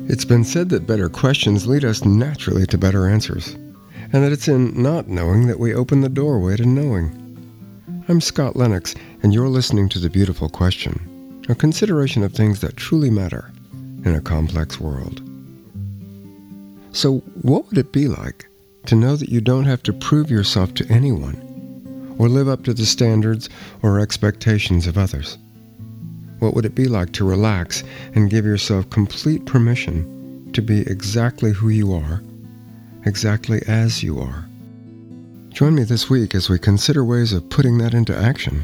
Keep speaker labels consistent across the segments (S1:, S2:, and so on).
S1: It's been said that better questions lead us naturally to better answers, and that it's in not knowing that we open the doorway to knowing. I'm Scott Lennox, and you're listening to The Beautiful Question, a consideration of things that truly matter in a complex world. So, what would it be like to know that you don't have to prove yourself to anyone, or live up to the standards or expectations of others? What would it be like to relax and give yourself complete permission to be exactly who you are, exactly as you are? Join me this week as we consider ways of putting that into action.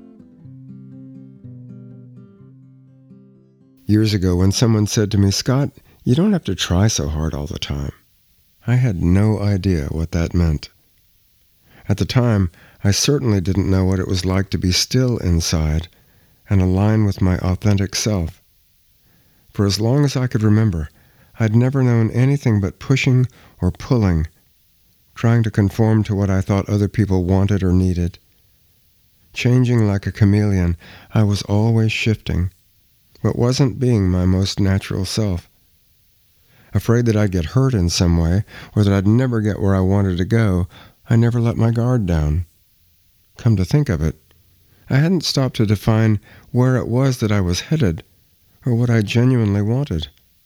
S1: Years ago, when someone said to me, "Scott, you don't have to try so hard all the time," I had no idea what that meant. At the time, I certainly didn't know what it was like to be still inside and align with my authentic self. For as long as I could remember, I'd never known anything but pushing or pulling, trying to conform to what I thought other people wanted or needed. Changing like a chameleon, I was always shifting, but wasn't being my most natural self. Afraid that I'd get hurt in some way, or that I'd never get where I wanted to go, I never let my guard down. Come to think of it, I hadn't stopped to define where it was that I was headed, or what I genuinely wanted.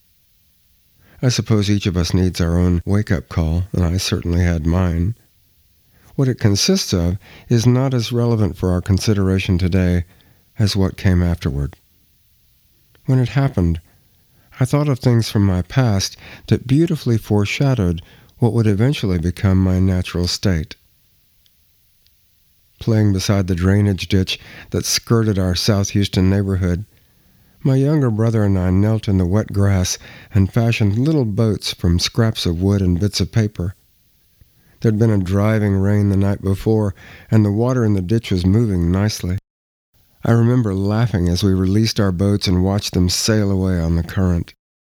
S1: I suppose each of us needs our own wake-up call, and I certainly had mine. What it consists of is not as relevant for our consideration today as what came afterward. When it happened, I thought of things from my past that beautifully foreshadowed what would eventually become my natural state. Playing beside the drainage ditch that skirted our South Houston neighborhood, my younger brother and I knelt in the wet grass and fashioned little boats from scraps of wood and bits of paper. There'd been a driving rain the night before, and the water in the ditch was moving nicely. I remember laughing as we released our boats and watched them sail away on the current.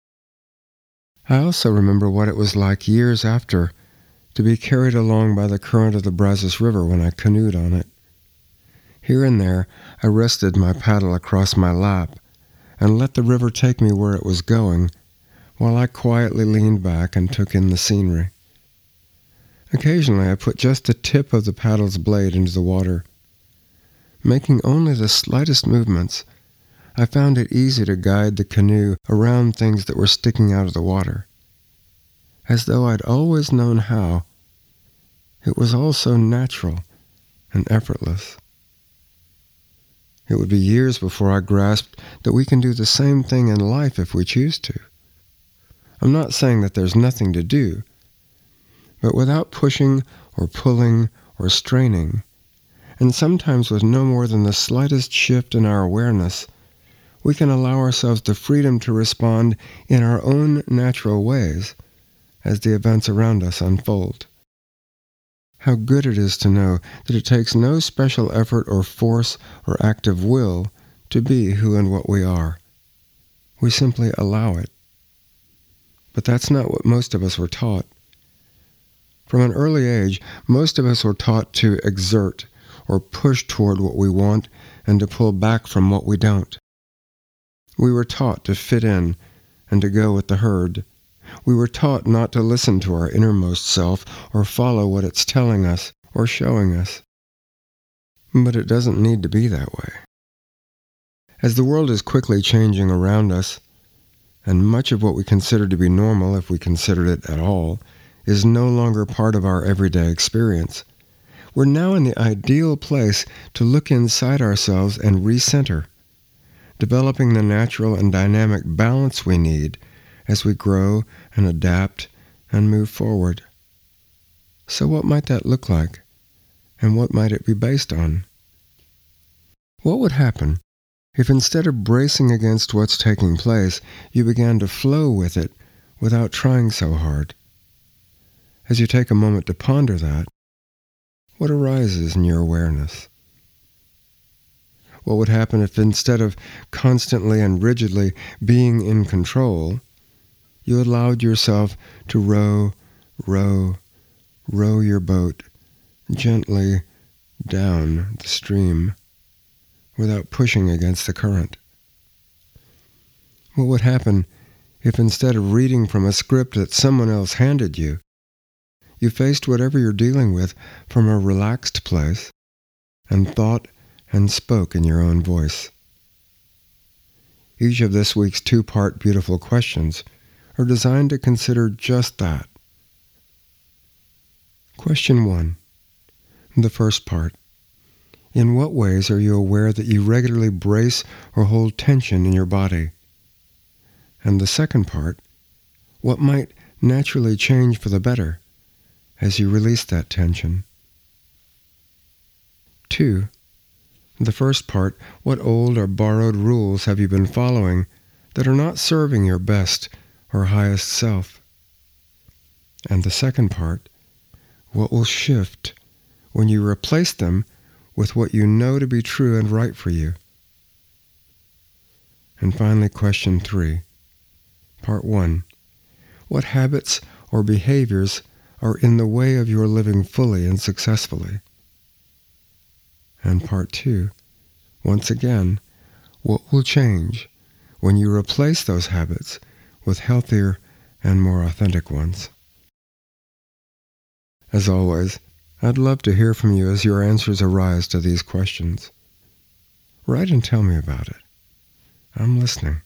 S1: I also remember what it was like years after to be carried along by the current of the Brazos River when I canoed on it. Here and there, I rested my paddle across my lap and let the river take me where it was going, while I quietly leaned back and took in the scenery. Occasionally, I put just the tip of the paddle's blade into the water. Making only the slightest movements, I found it easy to guide the canoe around things that were sticking out of the water. As though I'd always known how, it was all so natural and effortless. It would be years before I grasped that we can do the same thing in life if we choose to. I'm not saying that there's nothing to do, but without pushing or pulling or straining, and sometimes with no more than the slightest shift in our awareness, we can allow ourselves the freedom to respond in our own natural ways as the events around us unfold. How good it is to know that it takes no special effort or force or act of will to be who and what we are. We simply allow it. But that's not what most of us were taught. From an early age, most of us were taught to exert or push toward what we want and to pull back from what we don't. We were taught to fit in and to go with the herd. We were taught not to listen to our innermost self or follow what it's telling us or showing us. But it doesn't need to be that way. As the world is quickly changing around us, and much of what we consider to be normal, if we considered it at all, is no longer part of our everyday experience, we're now in the ideal place to look inside ourselves and recenter, developing the natural and dynamic balance we need as we grow and adapt and move forward. So what might that look like? And what might it be based on? What would happen if instead of bracing against what's taking place, you began to flow with it without trying so hard? As you take a moment to ponder that, what arises in your awareness? What would happen if instead of constantly and rigidly being in control, you allowed yourself to row your boat gently down the stream without pushing against the current? What would happen if instead of reading from a script that someone else handed you, you faced whatever you're dealing with from a relaxed place and thought and spoke in your own voice. Each of this week's 2-part beautiful questions are designed to consider just that. Question 1. The first part. In what ways are you aware that you regularly brace or hold tension in your body? And the second part. What might naturally change for the better as you release that tension? 2. The first part. What old or borrowed rules have you been following that are not serving your best or highest self? And the second part. What will shift when you replace them with what you know to be true and right for you? And finally, question 3. Part 1. What habits or behaviors are in the way of your living fully and successfully? And part 2. Once again, what will change when you replace those habits with healthier and more authentic ones? As always, I'd love to hear from you as your answers arise to these questions. Write and tell me about it. I'm listening.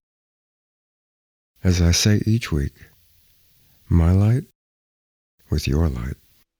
S1: As I say each week, my light with your light.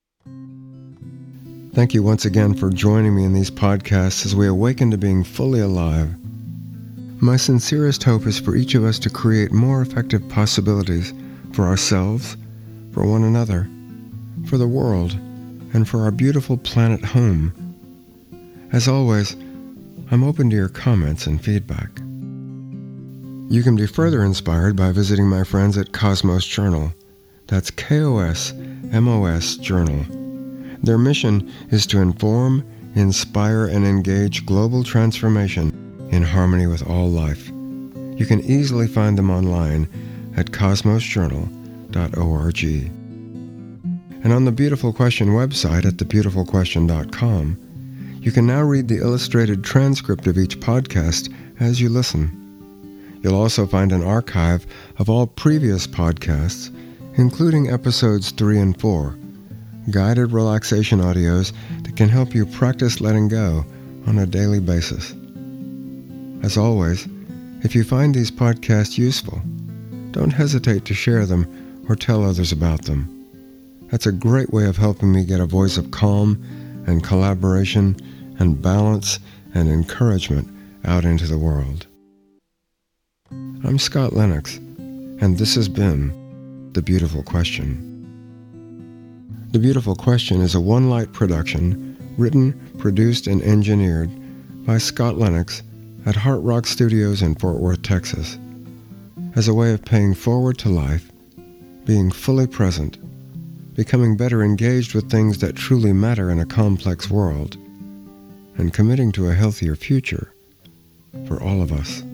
S1: Thank you once again for joining me in these podcasts as we awaken to being fully alive. My sincerest hope is for each of us to create more effective possibilities for ourselves, for one another, for the world, and for our beautiful planet home. As always, I'm open to your comments and feedback. You can be further inspired by visiting my friends at Cosmos Journal. That's KOSMOS Journal. Their mission is to inform, inspire, and engage global transformation in harmony with all life. You can easily find them online at cosmosjournal.org. And on the Beautiful Question website at thebeautifulquestion.com, you can now read the illustrated transcript of each podcast as you listen. You'll also find an archive of all previous podcasts, including episodes 3 and 4, guided relaxation audios that can help you practice letting go on a daily basis. As always, if you find these podcasts useful, don't hesitate to share them or tell others about them. That's a great way of helping me get a voice of calm and collaboration and balance and encouragement out into the world. I'm Scott Lennox, and this has been The Beautiful Question. The Beautiful Question is a One Light production, written, produced, and engineered by Scott Lennox at Heart Rock Studios in Fort Worth, Texas, as a way of paying forward to life, being fully present, becoming better engaged with things that truly matter in a complex world, and committing to a healthier future for all of us.